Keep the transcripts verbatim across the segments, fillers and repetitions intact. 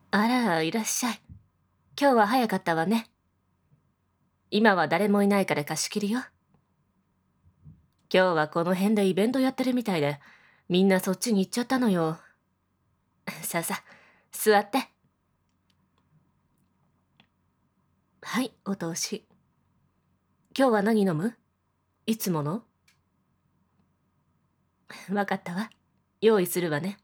あら、いらっしゃい。今日は早かったわね。今は誰もいないから貸し切りよ。今日はこの辺でイベントやってるみたいで、みんなそっちに行っちゃったのよ。さあさあ、座って。はい、お通し。今日は何飲む？いつもの？わかったわ。用意するわね。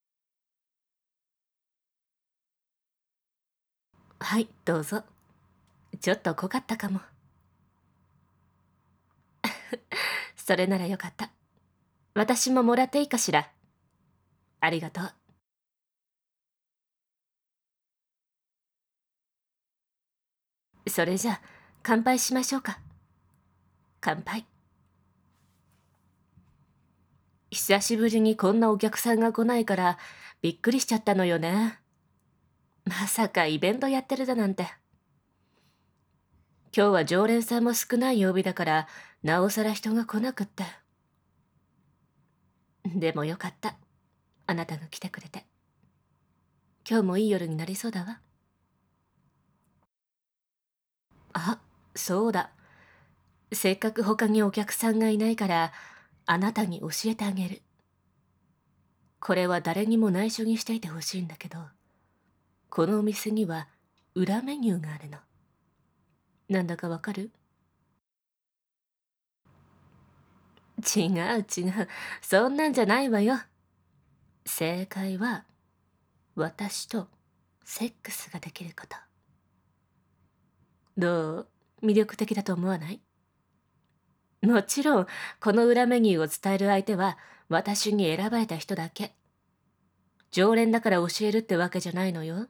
はい、どうぞ。ちょっと濃かったかも。それならよかった。私ももらっていいかしら。ありがとう。それじゃあ、乾杯しましょうか。乾杯。久しぶりにこんなお客さんが来ないからびっくりしちゃったのよね。まさかイベントやってるだなんて。今日は常連さんも少ない曜日だからなおさら人が来なくって。でもよかった。あなたが来てくれて。今日もいい夜になりそうだわ。あ、そうだ。せっかく他にお客さんがいないからあなたに教えてあげる。これは誰にも内緒にしていてほしいんだけど、このお店には裏メニューがあるの。なんだかわかる？違う違う。そんなんじゃないわよ。正解は、私とセックスができること。どう？魅力的だと思わない？もちろん、この裏メニューを伝える相手は、私に選ばれた人だけ。常連だから教えるってわけじゃないのよ。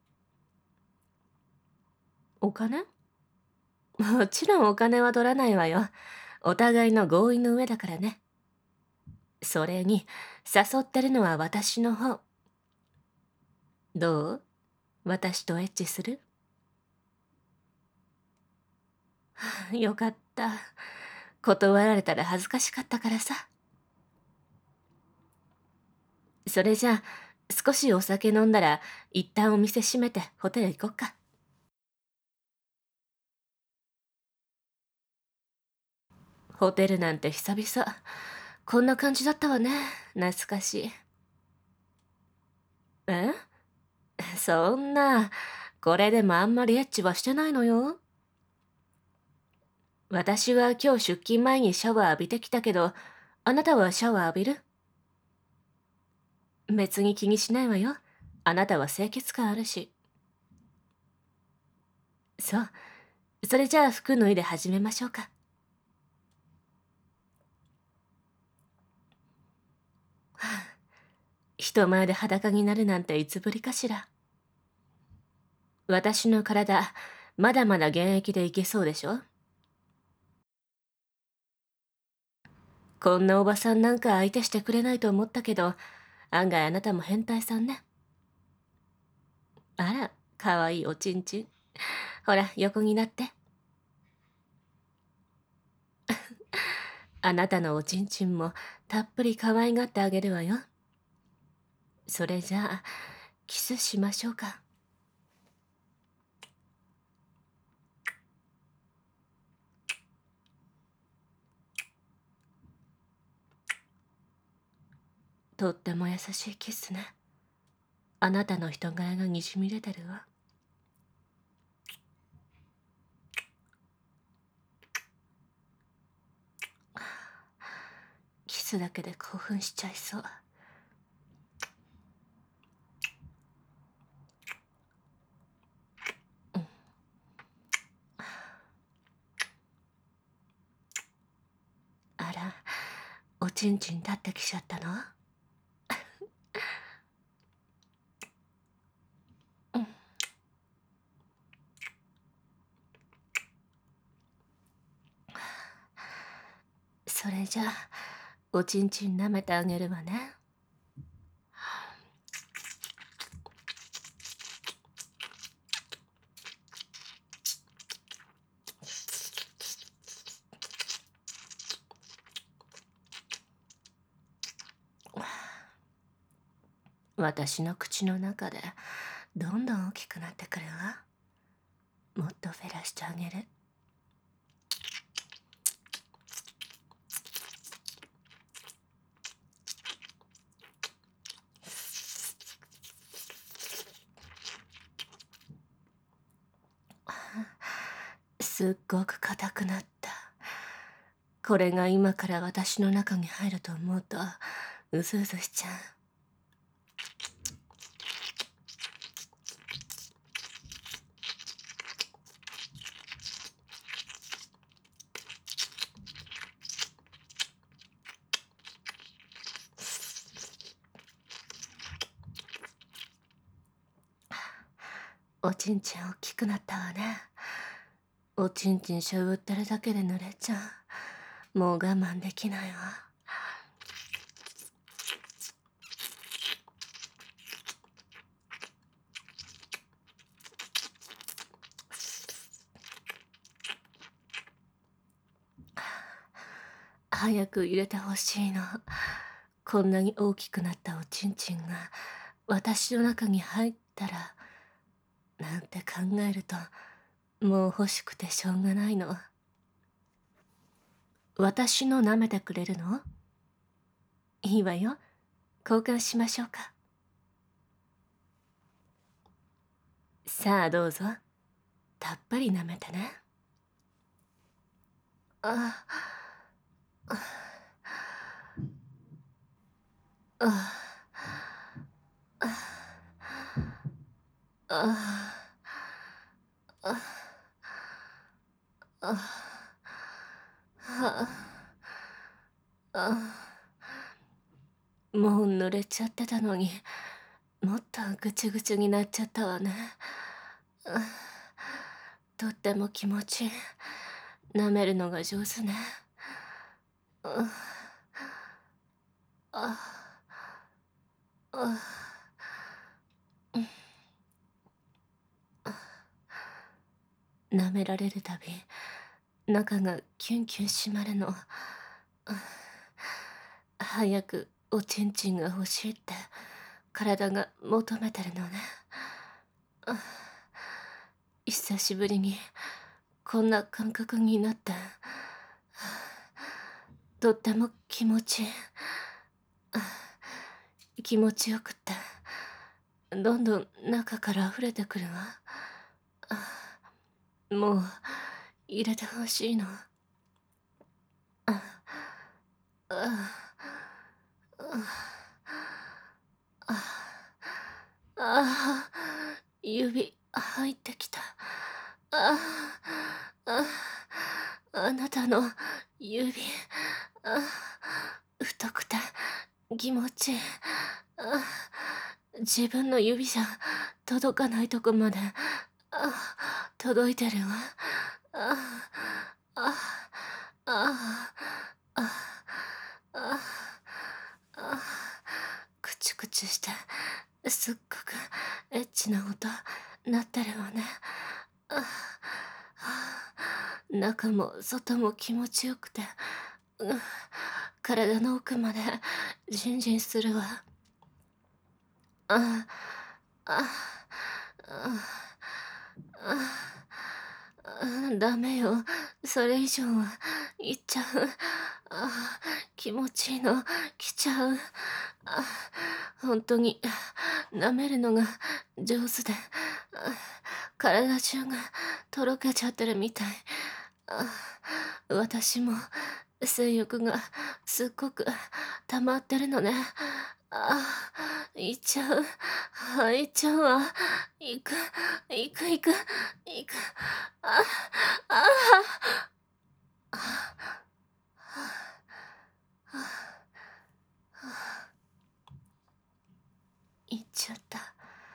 お金？もちろんお金は取らないわよ。お互いの合意の上だからね。それに、誘ってるのは私の方。どう？私とエッチする？よかった。断られたら恥ずかしかったからさ。それじゃあ、少しお酒飲んだら、一旦お店閉めてホテル行こっか。ホテルなんて久々。こんな感じだったわね。懐かしい。え？そんな、これでもあんまりエッチはしてないのよ。私は今日出勤前にシャワー浴びてきたけど、あなたはシャワー浴びる？別に気にしないわよ。あなたは清潔感あるし。そう。それじゃあ服脱いで始めましょうか。人前で裸になるなんていつぶりかしら。私の体、まだまだ現役でいけそうでしょ？こんなおばさんなんか相手してくれないと思ったけど、案外あなたも変態さんね。あら、かわいいおちんちん。ほら、横になって。あなたのおちんちんもたっぷり可愛がってあげるわよ。それじゃあ、キスしましょうか。とっても優しいキスね。あなたの人柄がにじみ出てるわ。キスだけで興奮しちゃいそう。あら、おちんちん立ってきちゃったの？うん。それじゃあ、おちんちん舐めてあげるわね。私の口の中でどんどん大きくなってくるわ。もっとフェラしてあげる。すっごく硬くなった。これが今から私の中に入ると思うとうずうずしちゃう。おちんちん大きくなったわね。おちんちんしょぶってるだけで濡れちゃう。もう我慢できないわ。早く入れてほしいの。こんなに大きくなったおちんちんが私の中に入ったらなんて考えるともう欲しくてしょうがないの。私の舐めてくれるの？いいわよ。交換しましょうか。さあどうぞ。たっぷり舐めてね。ああああああああもう濡れちゃってたのにもっとぐちゅぐちゅになっちゃったわね。あとっても気持ちいい。舐めるのが上手ね。あああ舐められるたび中がキュンキュン締まるの。早くおちんちんが欲しいって体が求めてるのね。久しぶりにこんな感覚になって、とっても気持ちいい。気持ちよくってどんどん中から溢れてくるわ。もう入れてほしいの。ああああ指入ってきた。あああなたの指、あ太くて気持ちいい。あ自分の指じゃ届かないとこまであ届いてるわ。ああああああくちゅくちゅしてすっごくエッチな音鳴ってるわね。あ中も外も気持ちよくて、うん、体の奥までジンジンするわ。ああああダメよ。それ以上は言っちゃう。あ気持ちいいの来ちゃう。あ本当に舐めるのが上手で体中がとろけちゃってるみたい。あ私も性欲がすっごく溜まってるのね。あ行っちゃう。入っちゃうわ。行く行く行く行く。ああ行っちゃった。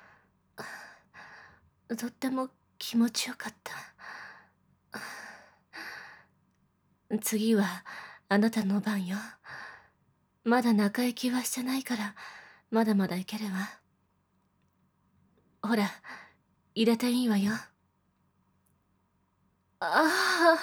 とっても気持ちよかった。次はあなたの番よ。まだ中行きはしてないからまだまだいけるわ。ほら入れていいわよ。あ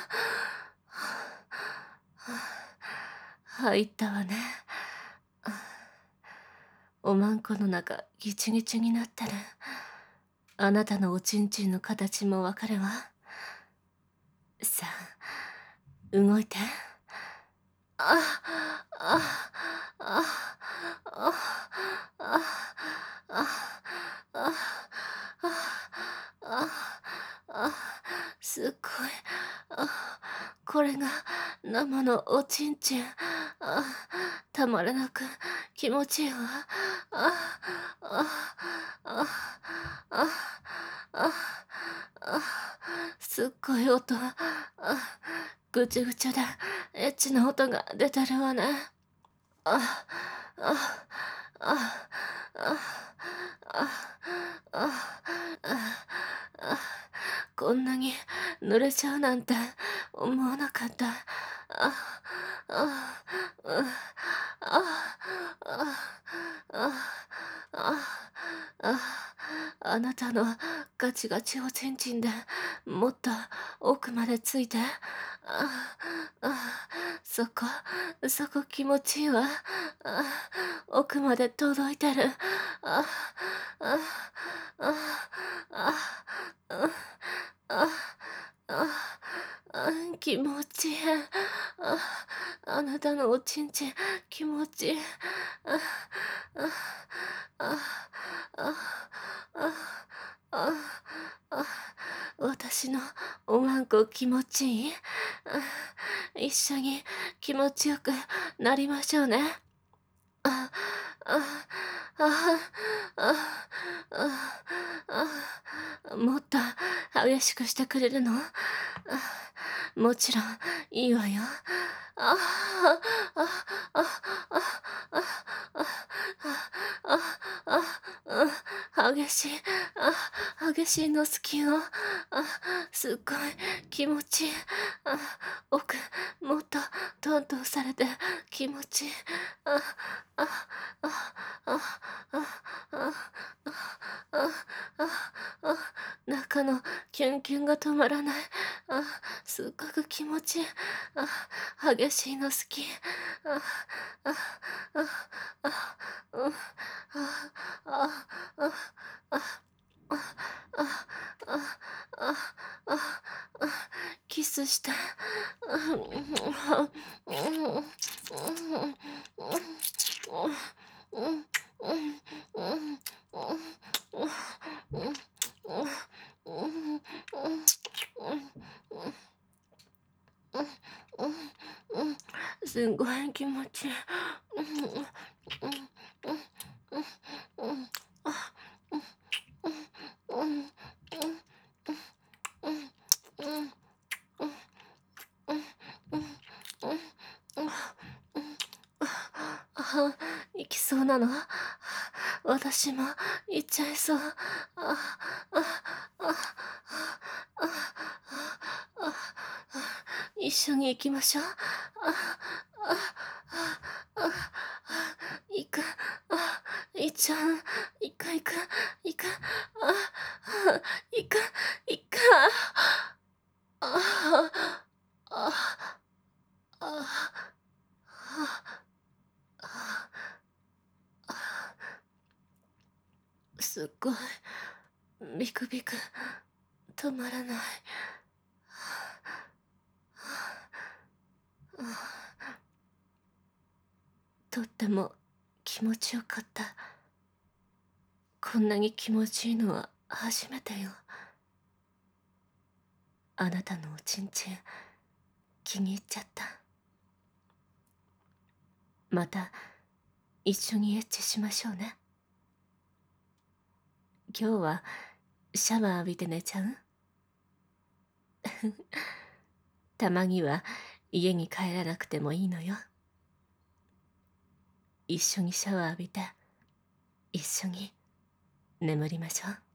あ入ったわね。おまんこの中ギチギチになってる。 あなたのおちんちんの形もわかるわ。さあ、動いて。あ、あ、あ、あ、あ、あ、あ、あ、あ、すっごい。あ、これが生のおちんちん。あ、たまらなく気持ちいいわ。あ、あ、あ、あ、あ、あ、すっごい音。あ、ぐちゅぐちゅでエッチな音が出てるわね。あ、あ、あ、あ、あ、あ、あ、あ、こんなに濡れちゃうなんて思わなかった。あ、あ、うん、あ、あ、あ、あ、あ、あなたのガチガチおちんちんでもっと奥までついて。あ、あ、そこ、そこ気持ちいいわ。あ、奥まで届いてる。あ、あ、あ、あ、あ、あ、あ、あ、気持ちいい。あ、あなたのおちんちん気持ちいい。あ、あ、あ、あ、あ、あ、あ、私のおまんこ気持ちいい？あ、一緒に気持ちよくなりましょうね。あ、あ、あ、あ、あ、あ、もっと激しくしてくれるの？あ、もちろんいいわよ。あ、あ、あ、あ、あ、あ、あ、あ、あ、あ、激しい、あ、激しいの好きよ。あ、すっごい気持ちいい。あ、奥、もっとトントンされて気持ちいい。あ、あ、あ、あ、あ、あ、あ、あ、あ、あ、中のキュンキュンが止まらない。あ、すっごく気持ちいい。あ、激しいの好き。あ、あ、あ、あ、うん、あ、あ、あ、あ、あ、あ、あ、あ、あ、あ、キスして。すごい気持ちいい。あ、行きそうなの？私も行っちゃいそう。あ、あ、あ、あ、あ、あ、一緒に行きましょう。あ、あ、あ、あ、行く。あ、行っちゃう。行く行く行く。あ、行く行く。あ、あ、あ、あ、すっごいビクビク止まらない。とっても気持ちよかった。こんなに気持ちいいのは初めてよ。あなたのおちんちん気に入っちゃった。また一緒にエッチしましょうね。今日はシャワー浴びて寝ちゃう？たまには家に帰らなくてもいいのよ。一緒にシャワー浴びて一緒に眠りましょう。